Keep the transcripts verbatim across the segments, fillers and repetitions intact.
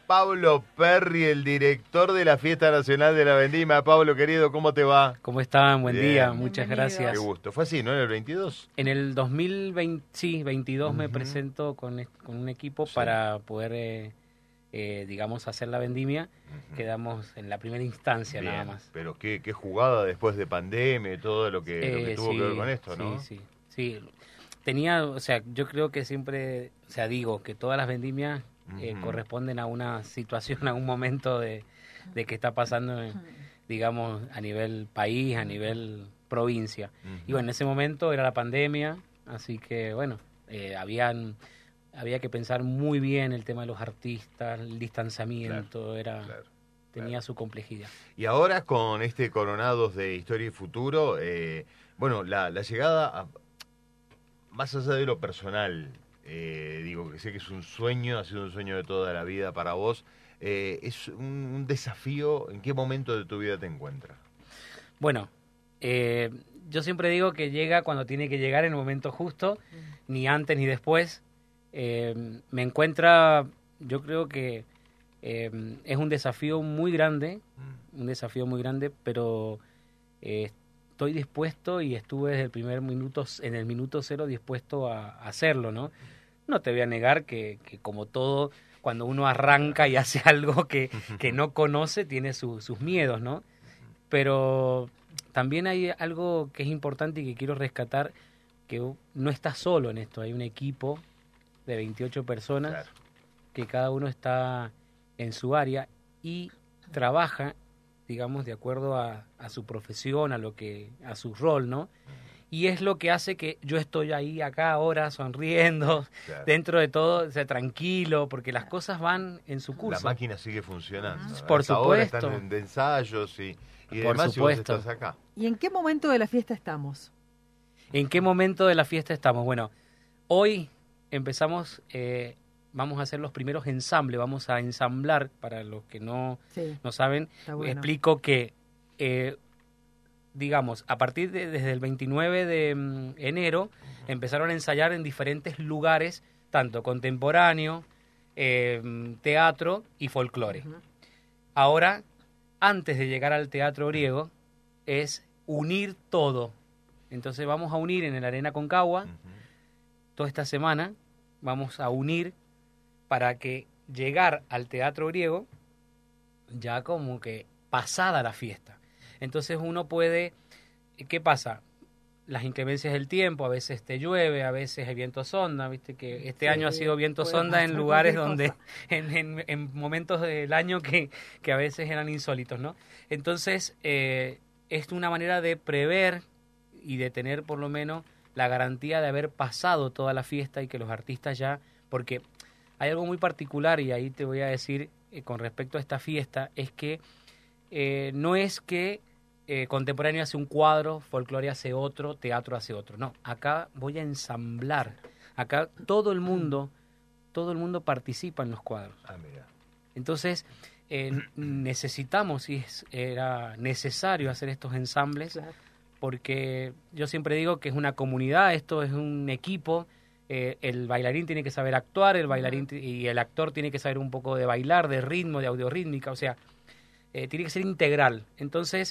Pablo Perry, el director de la Fiesta Nacional de la Vendimia. Pablo, querido, ¿cómo te va? ¿Cómo están? Buen Bien. día, muchas Bienvenido. gracias. Qué gusto. ¿Fue así, no? ¿En el veintidós? En el dos mil veinte, sí, veintidós Uh-huh. me presento con, con un equipo Sí. para poder, eh, eh, digamos, hacer la vendimia. Uh-huh. Quedamos en la primera instancia Bien, nada más. pero qué, qué jugada después de pandemia y todo lo que, lo que Eh, tuvo sí, que ver con esto, ¿no? Sí, sí, sí. Tenía, o sea, yo creo que siempre, o sea, digo que todas las vendimias eh, Ujú. corresponden a una situación, a un momento de, de que está pasando, en, digamos, a nivel país, a nivel provincia. Ujú. Y bueno, en ese momento era la pandemia, así que bueno, eh, habían, había que pensar muy bien el tema de los artistas, el distanciamiento, era Claro. tenía claro. su complejidad. Y ahora con este Coronados de Historia y Futuro, eh, bueno, la, la llegada, a, más allá de lo personal, eh, digo que sé que es un sueño, ha sido un sueño de toda la vida para vos, eh, es un, un desafío. ¿En qué momento de tu vida te encuentras? Bueno, eh, yo siempre digo que llega cuando tiene que llegar en el momento justo, ni antes ni después. Eh, me encuentra, yo creo que eh, es un desafío muy grande, un desafío muy grande, pero eh, estoy dispuesto y estuve desde el primer minuto, en el minuto cero dispuesto a, a hacerlo, ¿no? No te voy a negar que, que como todo, cuando uno arranca y hace algo que, que no conoce, tiene su, sus miedos, ¿no? Pero también hay algo que es importante y que quiero rescatar, que no estás solo en esto, hay un equipo de veintiocho personas, Claro. que cada uno está en su área y trabaja, digamos, de acuerdo a, a su profesión, a lo que, a su rol, ¿no? Y es lo que hace que yo estoy ahí acá ahora sonriendo, Claro. dentro de todo, o sea, tranquilo, porque las cosas van en su La curso. máquina sigue funcionando. Por Hasta ahora supuesto. están en- de ensayos y, y Por demás, y vos supuesto. estás acá. ¿Y en qué momento de la fiesta estamos? ¿En qué momento de la fiesta estamos? Bueno, hoy empezamos, eh, vamos a hacer los primeros ensambles, vamos a ensamblar, para los que no, Sí, no saben, está bueno. explico que, eh, digamos, a partir de desde el veintinueve de mm, enero, empezaron a ensayar en diferentes lugares, tanto contemporáneo, eh, teatro y folclore. Ujú. Ahora, antes de llegar al teatro griego, es unir todo. Entonces vamos a unir en el Arena Concagua, Ujú. toda esta semana, vamos a unir para que llegar al teatro griego ya como que pasada la fiesta. Entonces uno puede, ¿qué pasa? Las inclemencias del tiempo, a veces te llueve, a veces hay viento sonda, viste que este Sí, año ha sido viento puede sonda en pasar lugares cualquier donde, en, en, en momentos del año que, que a veces eran insólitos, ¿no? Entonces, eh, es una manera de prever y de tener por lo menos la garantía de haber pasado toda la fiesta y que los artistas ya, porque hay algo muy particular y ahí te voy a decir eh, con respecto a esta fiesta, es que eh, no es que eh, contemporáneo hace un cuadro, folclore hace otro, teatro hace otro, no, acá voy a ensamblar, acá todo el mundo, todo el mundo participa en los cuadros. Ah, mira. Entonces, eh, necesitamos y es, era necesario hacer estos ensambles, Claro. porque yo siempre digo que es una comunidad, esto es un equipo, eh, el bailarín tiene que saber actuar, el bailarín ti- y el actor tiene que saber un poco de bailar, de ritmo, de audiorítmica, o sea, eh, tiene que ser integral. Entonces,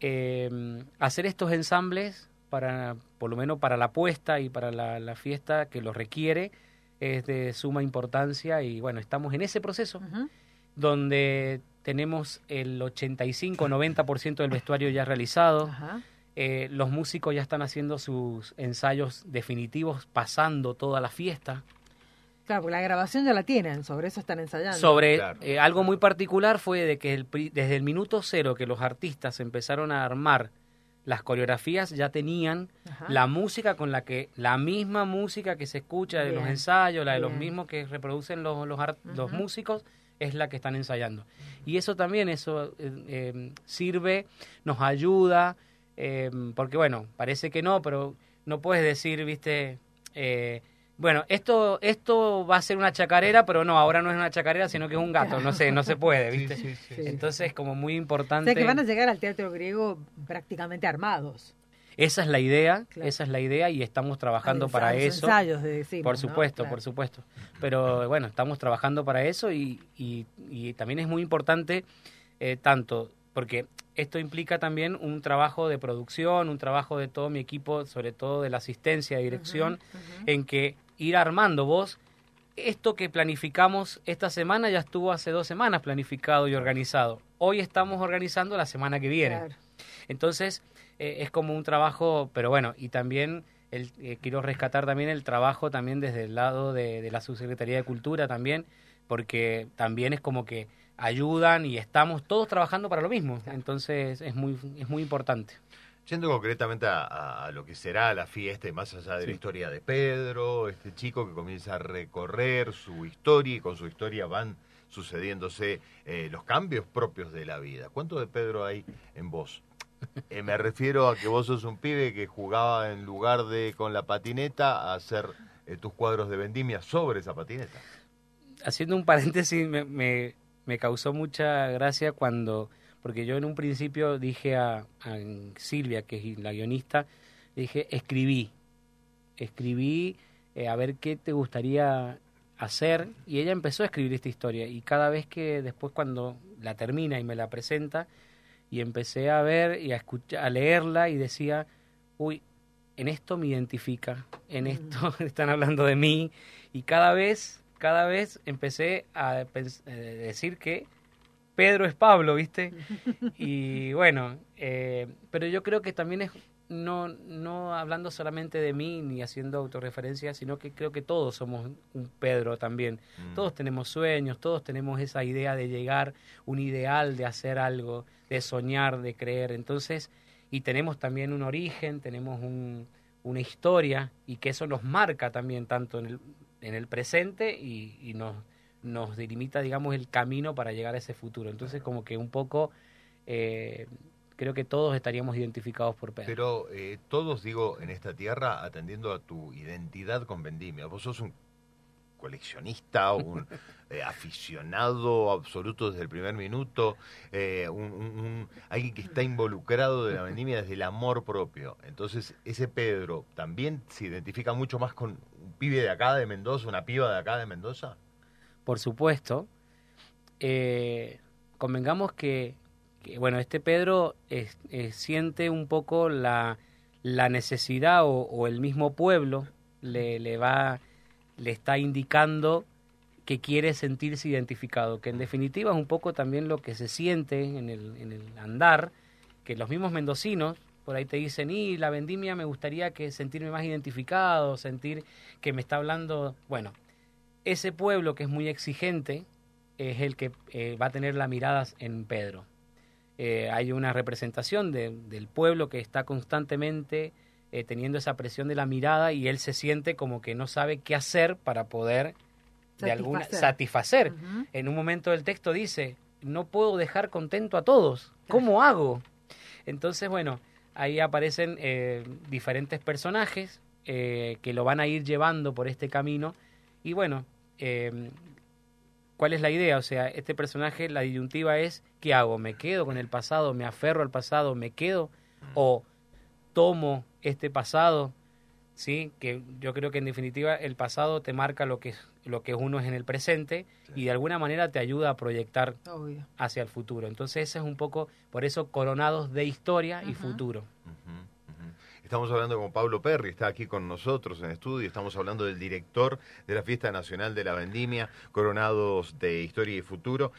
eh, hacer estos ensambles, para por lo menos para la puesta y para la, la fiesta que lo requiere, es de suma importancia y bueno, estamos en ese proceso Ujú. donde tenemos el ochenta y cinco noventa por ciento del vestuario ya realizado. Ajá. Eh, los músicos ya están haciendo sus ensayos definitivos, pasando toda la fiesta. Claro, porque la grabación ya la tienen, sobre eso están ensayando. Sobre Claro, eh, algo claro. muy particular fue de que el pri- desde el minuto cero que los artistas empezaron a armar las coreografías, ya tenían Ajá. la música con la que, la misma música que se escucha de los Bien, ensayos, la de los bien. mismos que reproducen los, los, art- los Ujú. músicos, es la que están ensayando. Y eso también, eso eh, eh, sirve, nos ayuda, eh, porque bueno, parece que no, pero no puedes decir, viste, eh, bueno, esto esto va a ser una chacarera, pero no, ahora no es una chacarera, sino que es un gato, no sé, no se puede, Sí, viste. sí, sí. Sí. Entonces, como muy O importante. sea que van a llegar al teatro griego prácticamente armados. esa es la idea, Claro. esa es la idea y estamos trabajando Al- para a los eso. ensayos de cine, Por ¿no? supuesto, Claro. por supuesto. Pero bueno, estamos trabajando para eso y, y, y también es muy importante eh, tanto, porque esto implica también un trabajo de producción, un trabajo de todo mi equipo, sobre todo de la asistencia, de dirección, Ujú, ujú. en que ir armando vos, esto que planificamos esta semana ya estuvo hace dos semanas planificado y organizado. Hoy estamos organizando la semana que viene. Claro. Entonces, eh, es como un trabajo, pero bueno, y también el, eh, quiero rescatar también el trabajo también desde el lado de, de la Subsecretaría de Cultura también, porque también es como que ayudan y estamos todos trabajando para lo mismo. Entonces, es muy, es muy importante. Yendo concretamente a, a- a lo que será la fiesta, y más allá de Sí. la historia de Pedro, este chico que comienza a recorrer su historia y con su historia van sucediéndose eh, los cambios propios de la vida. ¿Cuánto de Pedro hay en vos? Eh, me refiero a que vos sos un pibe que jugaba en lugar de con la patineta a hacer eh, tus cuadros de vendimia sobre esa patineta. Haciendo un paréntesis, me, me, me causó mucha gracia cuando, porque yo en un principio dije a, a Silvia, que es la guionista, dije, escribí, escribí eh, a ver qué te gustaría hacer, y ella empezó a escribir esta historia, y cada vez que después cuando la termina y me la presenta, y empecé a ver y a escuchar, a leerla, y decía, uy, en esto me identifica, en esto están hablando de mí, y cada vez, cada vez empecé a pens- eh, decir que Pedro es Pablo, ¿viste? Y bueno, eh, pero yo creo que también es no, no hablando solamente de mí ni haciendo autorreferencia, sino que creo que todos somos un Pedro también. Mm. Todos tenemos sueños, todos tenemos esa idea de llegar, un ideal de hacer algo, de soñar, de creer. Entonces, y tenemos también un origen, tenemos un, una historia, y que eso nos marca también tanto en el, en el presente y, y nos, nos delimita, digamos, el camino para llegar a ese futuro. Entonces, como que un poco... Eh, creo que todos estaríamos identificados por Pedro. Pero eh, todos, digo, en esta tierra, atendiendo a tu identidad con vendimia. Vos sos un coleccionista, un eh, aficionado absoluto desde el primer minuto, eh, un, un- un- alguien que está involucrado de la vendimia desde el amor propio. Entonces, ese Pedro también se identifica mucho más con un pibe de acá de Mendoza, una piba de acá de Mendoza. Por supuesto. Eh, convengamos que, que, bueno, este Pedro es- eh, siente un poco la, la necesidad o, o el mismo pueblo le, le va, le está indicando que quiere sentirse identificado, que en definitiva es un poco también lo que se siente en el, en el andar, que los mismos mendocinos por ahí te dicen, y la vendimia me gustaría que sentirme más identificado, sentir que me está hablando, bueno, ese pueblo que es muy exigente es el que eh, va a tener la mirada en Pedro. Eh, hay una representación de, del pueblo que está constantemente eh, teniendo esa presión de la mirada, y él se siente como que no sabe qué hacer para poder de alguna Satisfacer. satisfacer. Ujú. En un momento del texto dice, no puedo dejar contento a todos, ¿cómo hago? Entonces, bueno, ahí aparecen eh, diferentes personajes eh, que lo van a ir llevando por este camino, y bueno, eh, ¿cuál es la idea? O sea, este personaje, la disyuntiva es, ¿qué hago? ¿Me quedo con el pasado? ¿Me aferro al pasado? ¿Me quedo? ¿O tomo este pasado? ¿Sí? Que yo creo que en definitiva el pasado te marca lo que, lo que uno es en el presente, y de alguna manera te ayuda a proyectar Obvio. hacia el futuro. Entonces ese es un poco, por eso, coronados de historia y Ujú. futuro. Ujú, ujú. Estamos hablando con Pablo Perri, está aquí con nosotros en estudio, estamos hablando del director de la Fiesta Nacional de la Vendimia, Coronados de Historia y Futuro.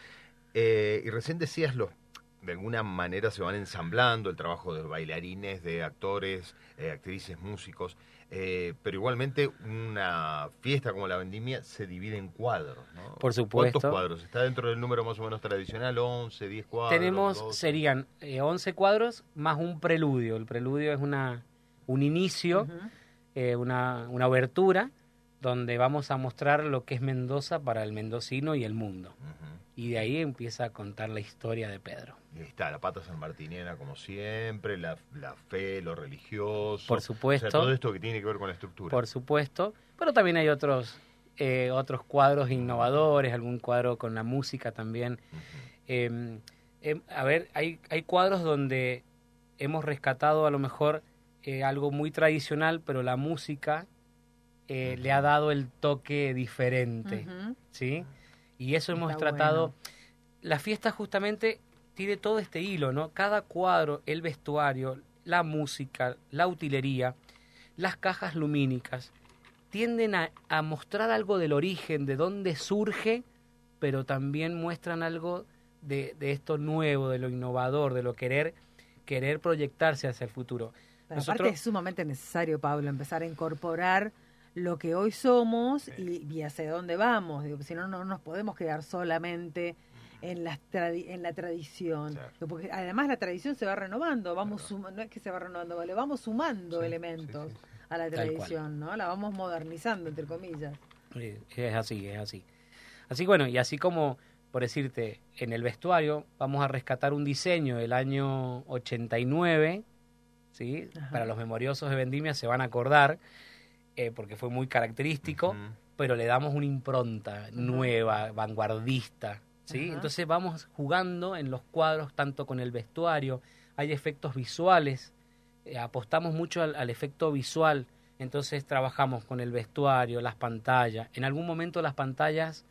Eh, y recién decías, los, de alguna manera se van ensamblando el trabajo de bailarines, de actores, eh, actrices, músicos, eh, pero igualmente una fiesta como la Vendimia se divide en cuadros, ¿no? Por supuesto. ¿Cuántos cuadros? ¿Está dentro del número más o menos tradicional? ¿once, diez cuadros? Tenemos, doce? serían eh, once cuadros más un preludio. El preludio es una un inicio, Ujú. eh, una, una abertura, donde vamos a mostrar lo que es Mendoza para el mendocino y el mundo. Ujú. Y de ahí empieza a contar la historia de Pedro. Y ahí está, la pata sanmartiniana como siempre, la, la fe, lo religioso. Por supuesto. O sea, todo esto que tiene que ver con la estructura. Por supuesto, pero también hay otros eh, otros cuadros innovadores, algún cuadro con la música también. Ujú. Eh, eh, a ver, hay, hay cuadros donde hemos rescatado a lo mejor eh, algo muy tradicional, pero la música eh, le ha dado el toque diferente, Ujú. ¿sí? Y eso hemos Está tratado. bueno. La fiesta justamente tiene todo este hilo, ¿no? Cada cuadro, el vestuario, la música, la utilería, las cajas lumínicas, tienden a, a mostrar algo del origen, de dónde surge, pero también muestran algo de, de esto nuevo, de lo innovador, de lo querer, querer proyectarse hacia el futuro. Pero Nosotros- aparte es sumamente necesario, Pablo, empezar a incorporar lo que hoy somos y, y hacia dónde vamos. Digo, si no, no nos podemos quedar solamente en la, tradi- en la tradición. Claro. Digo, porque además la tradición se va renovando, vamos suma- no es que se va renovando, vale, vamos sumando Sí, elementos sí, sí, sí. a la Tal cual. tradición, ¿no? La vamos modernizando, entre comillas. Eh, Es así, es así. Así bueno, y así como, por decirte, en el vestuario vamos a rescatar un diseño del año ochenta y nueve, ¿sí? Ajá. Para los memoriosos de Vendimia se van a acordar, eh, porque fue muy característico, Ujú. pero le damos una impronta nueva, vanguardista, ¿sí? Ajá. Entonces vamos jugando en los cuadros, tanto con el vestuario, hay efectos visuales, eh, apostamos mucho al, al efecto visual, entonces trabajamos con el vestuario, las pantallas. En algún momento las pantallas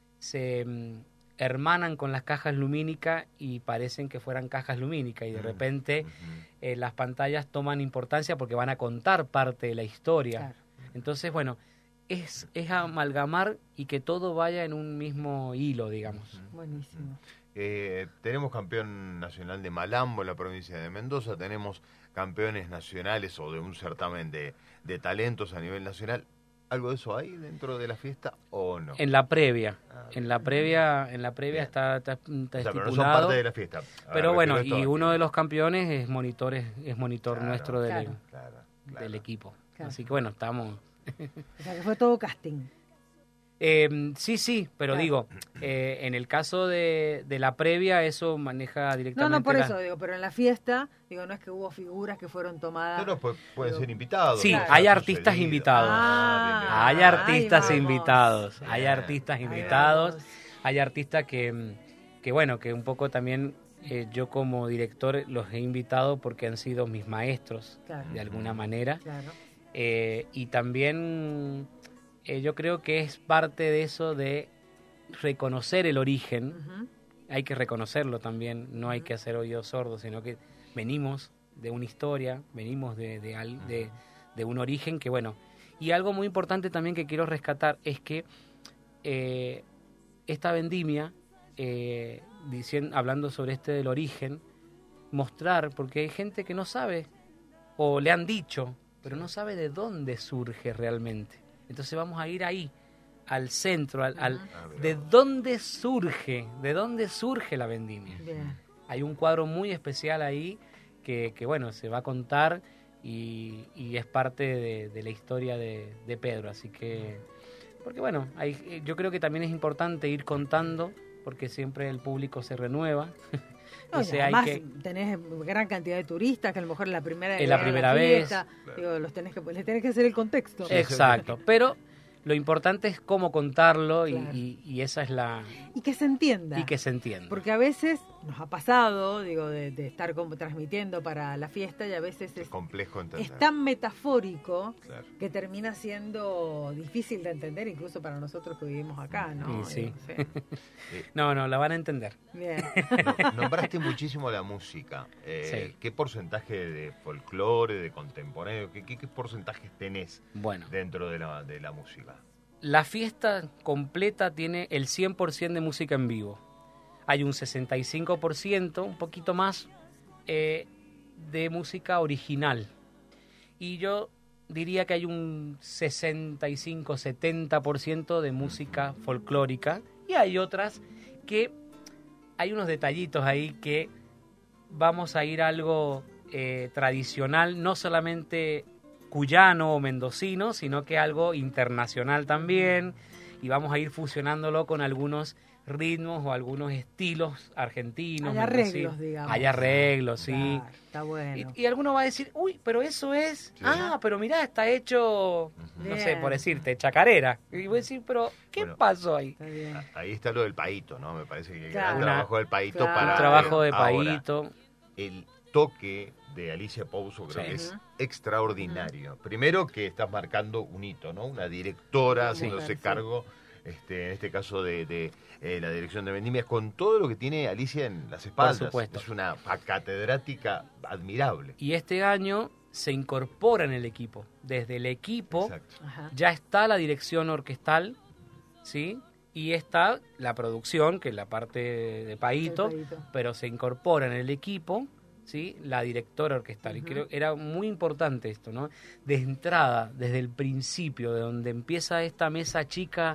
se mm, hermanan con las cajas lumínicas y parecen que fueran cajas lumínicas y de Mm, repente ujú. eh, las pantallas toman importancia porque van a contar parte de la historia. Claro. Entonces, bueno, es, es amalgamar y que todo vaya en un mismo hilo, digamos. Buenísimo. Eh, tenemos campeón nacional de Malambo en la provincia de Mendoza, tenemos campeones nacionales o de un certamen de, de talentos a nivel nacional. ¿Algo de eso hay dentro de la fiesta o no? En la previa, Ah, en la previa, en la previa Bien. está, está, está O sea, pero no son estipulado. parte de la fiesta. A Pero ver, bueno, refiero y esto a uno que- de los campeones es monitor, es, es monitor Claro, nuestro del, claro. Claro, claro. del equipo. Claro. Así que bueno, estamos... O sea, que fue todo casting. Eh, sí, sí, pero Claro. digo, eh, en el caso de, de la previa, eso maneja No, directamente no, por la- eso digo, pero en la fiesta, digo, no es que hubo figuras que fueron tomadas. No, no, pu- pueden Digo, ser invitados. Sí, ¿no? hay Ya artistas sucedido. invitados. Ah, Hay ahí artistas vamos. invitados, hay Bien. artistas Ahí invitados, vamos. hay artistas que, mm, que bueno, que un poco también eh, yo como director los he invitado porque han sido mis maestros Claro, de alguna manera. claro. Eh, y también eh, yo creo que es parte de eso de reconocer el origen. Ujú. Hay que reconocerlo también, no hay que hacer oídos sordos, sino que venimos de una historia, venimos de, de, al- de- de un origen que, bueno, y algo muy importante también que quiero rescatar es que eh, esta vendimia, eh, diciendo, hablando sobre este del origen, mostrar, porque hay gente que no sabe, o le han dicho, pero no sabe de dónde surge realmente. Entonces vamos a ir ahí, al centro, al, al- Ah, mira. de dónde surge, de dónde surge la vendimia. Bien. Hay un cuadro muy especial ahí que, que bueno, se va a contar y, y es parte de, de la historia de, de Pedro. Así que, porque bueno, hay, yo creo que también es importante ir contando porque siempre el público se renueva. No, y Entonces hay además que... tenés gran cantidad de turistas que a lo mejor es la primera Es la que van a primera vez. fiesta. Digo, los tenés que, les tenés que hacer el contexto. Exacto, pero lo importante es cómo contarlo y, Claro. y- y esa es la... Y que se entienda. y que se entienda. Porque a veces nos ha pasado, digo, de, de estar como transmitiendo para la fiesta y a veces Es es, complejo entender. es tan metafórico Claro. que termina siendo difícil de entender incluso para nosotros que vivimos acá, ¿no? Y sí. Digo, sí. No, no, la van a entender. Bien. Nombraste muchísimo la música. Eh, Sí. ¿Qué porcentaje de folclore, de contemporáneo, qué, qué, qué porcentajes tenés Bueno, dentro de la, de la música? la fiesta completa tiene el cien por ciento de música en vivo. Hay un sesenta y cinco por ciento, un poquito más, eh, de música original. Y yo diría que hay un sesenta y cinco, setenta por ciento de música folclórica. Y hay otras que hay unos detallitos ahí que vamos a ir a algo eh, tradicional, no solamente cuyano o mendocino, sino que algo internacional también, y vamos a ir fusionándolo con algunos ritmos o algunos estilos argentinos. Hay mendocinos. arreglos, digamos. Hay arreglos, sí. Claro, está bueno. Y, y alguno va a decir, uy, pero eso es, Sí. ah, pero mirá, está hecho, Ujú. no sé, Bien. por decirte, chacarera. Y voy a decir, pero, ¿qué Bueno. pasó ahí? Está bien. Ah, Ahí está lo del paíto, ¿no? Me parece que el Claro. gran trabajo del paito Claro. para... Un trabajo de Ahora, paíto. el, toque de Alicia Pouso creo Sí. que es Ujú. extraordinario. Primero que estás marcando un hito, ¿no? Una directora Sí. haciéndose Sí. cargo, este, en este caso de, de eh, la dirección de Vendimias, con todo lo que tiene Alicia en las espaldas. supuesto. Es una catedrática admirable. Y este año se incorpora en el equipo. Desde el equipo Exacto. Ajá. ya está la dirección orquestal, ¿sí? Y está la producción, que es la parte de Paito, El Paito. pero se incorpora en el equipo, ¿sí? La directora orquestal. Y Ujú. creo que era muy importante esto, ¿no? De entrada, desde el principio, de donde empieza esta mesa chica,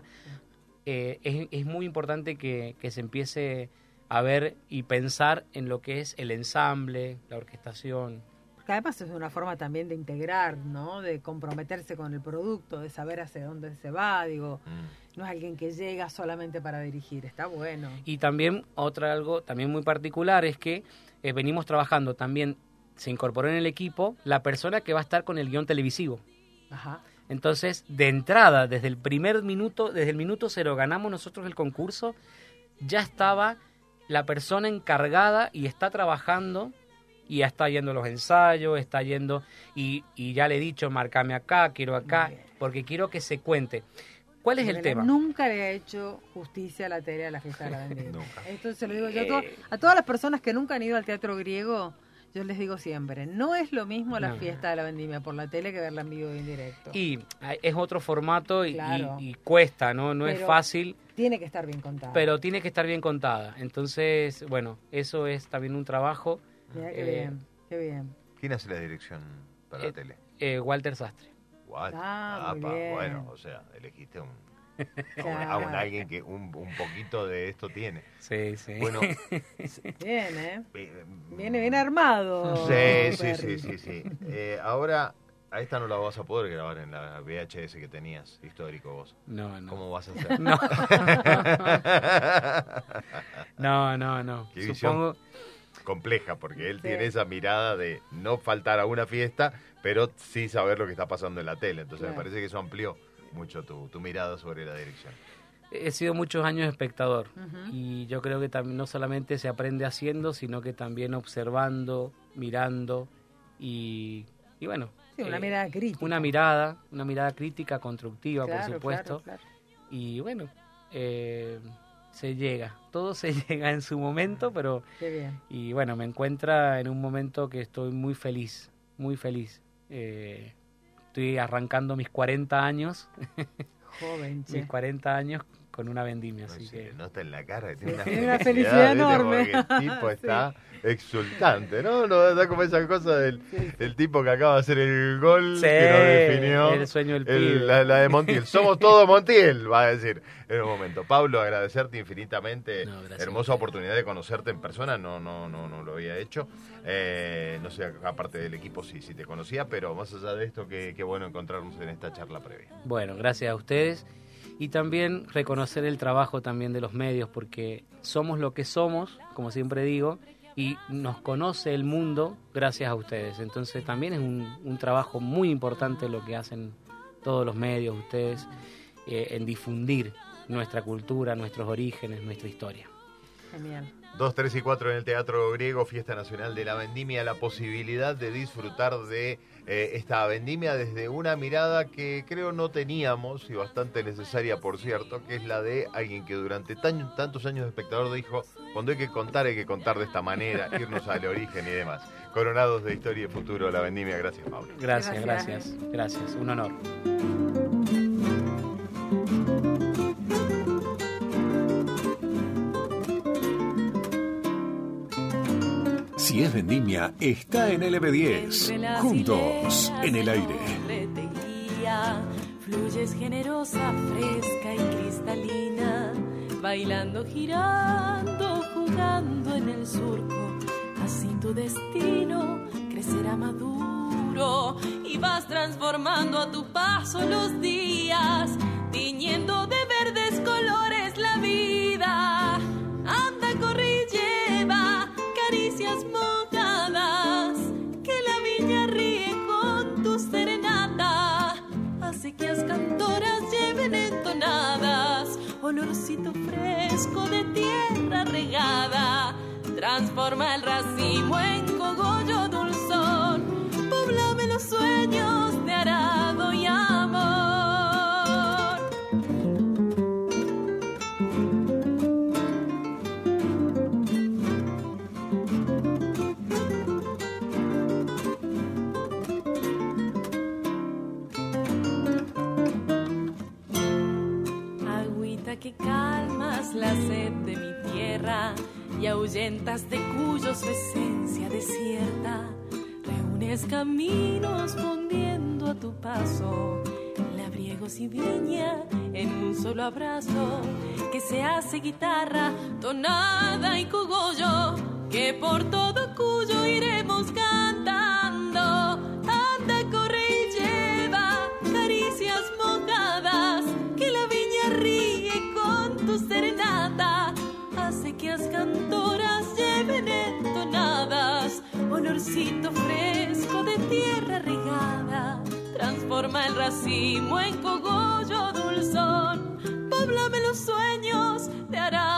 eh, es, es muy importante que, que se empiece a ver y pensar en lo que es el ensamble, la orquestación. Porque además es una forma también de integrar, ¿no? De comprometerse con el producto, de saber hacia dónde se va, digo, Mm. no es alguien que llega solamente para dirigir, está bueno. Y también otra algo también muy particular es que eh, venimos trabajando también, se incorporó en el equipo la persona que va a estar con el guión televisivo. Ajá. Entonces, de entrada, desde el primer minuto, desde el minuto cero ganamos nosotros el concurso, ya estaba la persona encargada y está trabajando y ya está yendo a los ensayos, está yendo y, y ya le he dicho, márcame acá, quiero acá, Bien. porque quiero que se cuente. ¿Cuál es el Porque tema? Nunca le ha hecho justicia a la tele a la fiesta de la vendimia. Nunca. Esto se lo digo yo a, to- Eh. a todas las personas que nunca han ido al teatro griego. Yo les digo siempre, no es lo mismo la No. fiesta de la vendimia por la tele que verla en vivo y en directo. Y hay- es otro formato y, Claro. y- y cuesta, ¿no? No es Pero- fácil, Tiene que estar bien contada. pero tiene que estar bien contada. Entonces, bueno, eso es también un trabajo. Mirá qué eh, bien, qué bien. ¿Quién hace la dirección para Eh, la tele? Eh, Walter Sastre. What? Ah, muy Apa, bien. Bueno, o sea, elegiste un, a, un, Claro. a un alguien que un, un poquito de esto tiene. Sí, sí. Bueno, Bien, ¿eh? eh, Viene bien armado. Sí, sí, sí, Perry. sí, sí. Eh, ahora, a esta no la vas a poder grabar en la V H S que tenías, histórico vos. No, no. ¿Cómo vas a hacer? No. No, no, no. Qué visión. Supongo. Compleja, porque él Sí. tiene esa mirada de no faltar a una fiesta, pero sí saber lo que está pasando en la tele. Entonces Claro. me parece que eso amplió mucho tu, tu mirada sobre la dirección. He sido muchos años espectador Ujú. y yo creo que también no solamente se aprende haciendo, sino que también observando, mirando y, y bueno. Sí, una eh, mirada crítica. Una mirada, una mirada crítica, constructiva, Claro, por supuesto. claro, claro. Y bueno, eh, se llega, todo se llega en su momento, pero Qué bien. y bueno, me encuentra en un momento que estoy muy feliz, muy feliz. Eh, estoy arrancando mis cuarenta años, Joven, che. mis cuarenta años con una vendimia, No, así se que le nota en la cara que tiene una Tiene una felicidad, felicidad ¿viste? enorme. Porque el tipo Sí. está exultante, ¿no? No da como esa cosa del el tipo que acaba de hacer el gol Sí, que nos definió. el sueño del el- pibe. la, la de Montiel. Somos todos Montiel, va a decir en un momento. Pablo, agradecerte infinitamente. No, gracias. Hermosa oportunidad de conocerte en persona. No, no, no, no lo había hecho. Eh, no sé, aparte del equipo sí, sí te conocía, pero más allá de esto, qué, qué bueno encontrarnos en esta charla previa. bueno, gracias a ustedes y también reconocer el trabajo también de los medios porque somos lo que somos, como siempre digo, y nos conoce el mundo gracias a ustedes. Entonces también es un, un trabajo muy importante lo que hacen todos los medios, ustedes, eh, en difundir nuestra cultura, nuestros orígenes, nuestra historia. Genial. dos, tres y cuatro en el Teatro Griego, Fiesta Nacional de la Vendimia, la posibilidad de disfrutar de eh, esta vendimia desde una mirada que creo no teníamos y bastante necesaria, por cierto, que es la de alguien que durante tan- tantos años de espectador dijo, cuando hay que contar, hay que contar de esta manera, irnos al origen y demás. Coronados de Historia y Futuro, la Vendimia. Gracias, Pablo. Gracias, Gracias. gracias, gracias. Un honor. Si es vendimia, está en L B diez. Entre las Juntos, hileras en el de aire. dobletería, fluyes generosa, fresca y cristalina, bailando, girando, jugando en el surco. Así tu destino crecerá maduro y vas transformando a tu paso los días, tiñendo de verdes colores la vida. Anda, corre y lleva caricias mojadas, que la viña ríe con tu serenata. Acequias cantoras lleven entonadas, olorcito fresco de tierra regada. Transforma el racimo en cogollo que calmas la sed de mi tierra y ahuyentas de cuyo su esencia desierta. Reúnes caminos fundiendo a tu paso, labriegos y viña en un solo abrazo, que se hace guitarra, tonada y cogollo, que por todo Cuyo iremos cantando. Anda, corre y lleva caricias mojadas, que la viña ríe con tu serenata, hace que las cantoras lleven entonadas olorcito fresco de tierra regada, transforma el racimo en cogollo dulzón, póblame los sueños de Arauca